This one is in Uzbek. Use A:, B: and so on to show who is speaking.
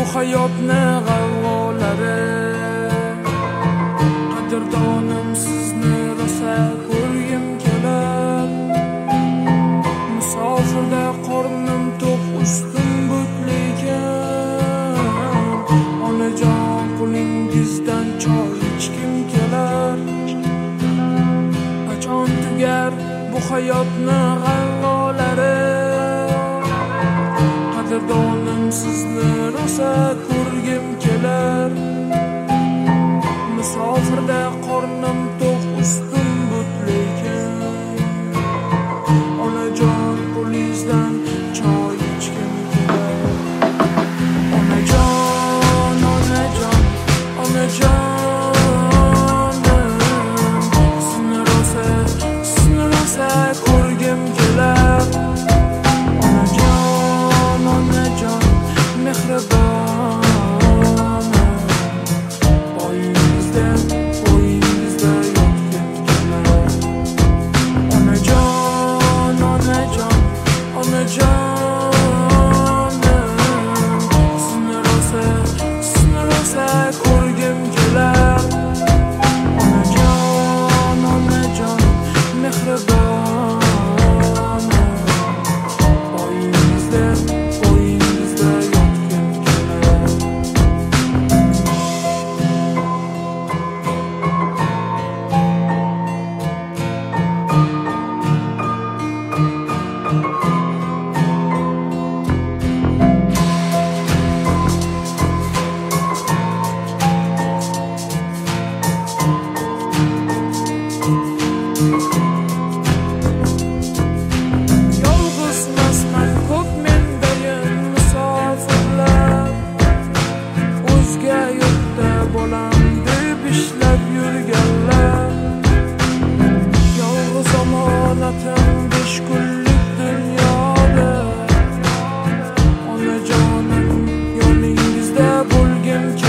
A: hayotni g'avg'olari. Qadrdonim sizni rosa ko'rgim kelar. Musofirda qornim to'q, ustim butlikan. Onajon qo'lingizdan choy ichgim kelar. Qachon tugar bu hayotni g'avg'olari? Qadrdonim sizni rosa ko'rgim kelar. Musofirda qornim to'q, ustim butlikan. Onajon qo'lingizdan choy ichgim kelar. Onajon, onajon, onajonim, sizni rosa ko'rgim kelar. Onajon, onajon, mehribonim, poyingizda yotgim kelar. Onajon, onajon, onajonim, sizni rosa ko'rgim kelar. Onajon, onajon, mehribonim, poyingizda yotgim kelar. Yolg'izmasman, ko'p mendayin musofirlar. O'zga yurtda bo'lam deb ishlab yurganlar. Yolg'iz omonatim 5 kunlik dunyoda. Onajonim yoningizda bo'lgim